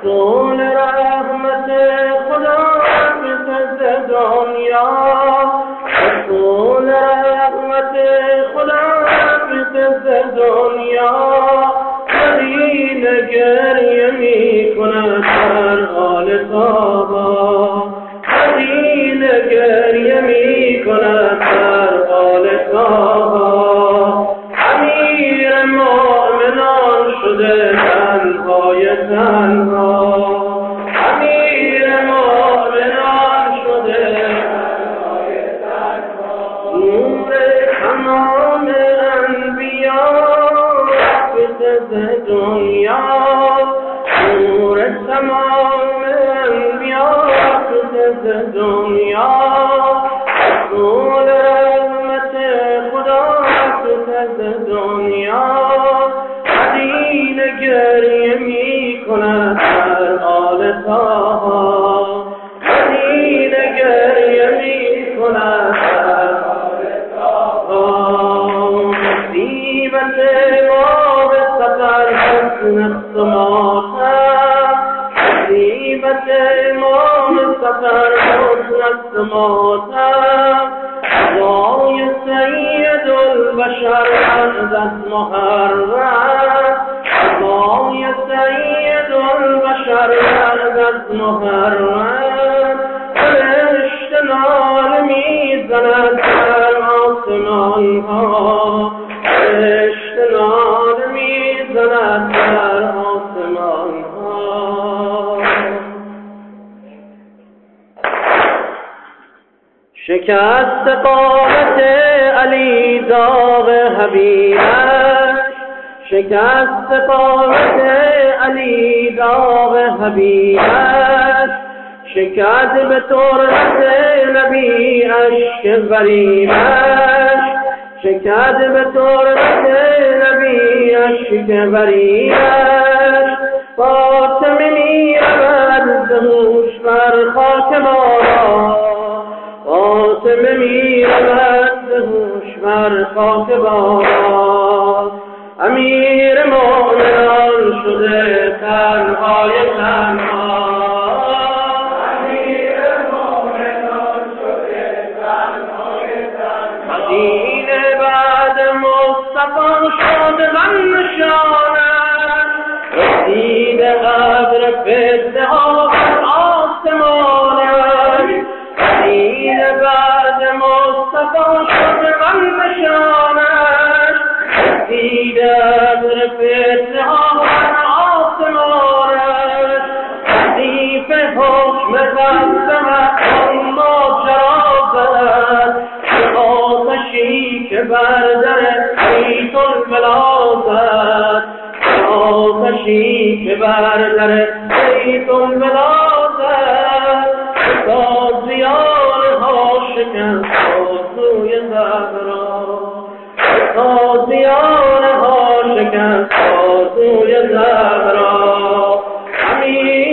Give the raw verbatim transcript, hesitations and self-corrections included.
رسول رحمت خدا بسد دنیا، رسول رحمت خدا بسد دنیا، مدینه گریه می کند در حال تابا، مدینه گریه می کند در حال تابا. امیر مؤمنان شده تنهای تنها، امیر مؤمنان شده تنهای تنها. نور تمام انبیا بسد دنیا، نور تمام انبیا بسد دنیا، رسول رحمت خدا بسد دنیا، مدینه گریه می کند در حال تاها، مدینه گریه می کند در حال تاها. مصیبت ما به سفر حسن است و ماتم، مصیبت ما به سفر حسن است و ماتم، قضای سید البشر از محرم، قضای سید البشر از محرم، فرشت نال می زند در آسمان ها، فرشت نال می زند در آسمان ها. شکست قامت علی داغ حبیبش، شکست قامت علی داغ حبیبش، شکست به طرت نبی اشک وریبش، شکست به طرت نبی اشک وریبش. فاطمه می رود ز هوش بر خاک بابا، فاطمه می رود ز هوش بر خاک بابا، امیر مؤمنان شده تنهای تنها، امیر مؤمنان شده تنهای تنها. مدینه بعد مصطفی شد غم نشانش، رسید قبر فتنه ها بر آسمانش، مدینه بعد مصطفی شد غم نشانش، رسید قبر فتنه ها بر آسمانش. حدیث حکم قسمت اما چرا زد، به آتشی که بر در بیت الولا زد، به آتشی که بر در بیت الولا زد. تازیان ها شکست بازوی زهرا، تازیان ها شکست بازوی زهرا، امیر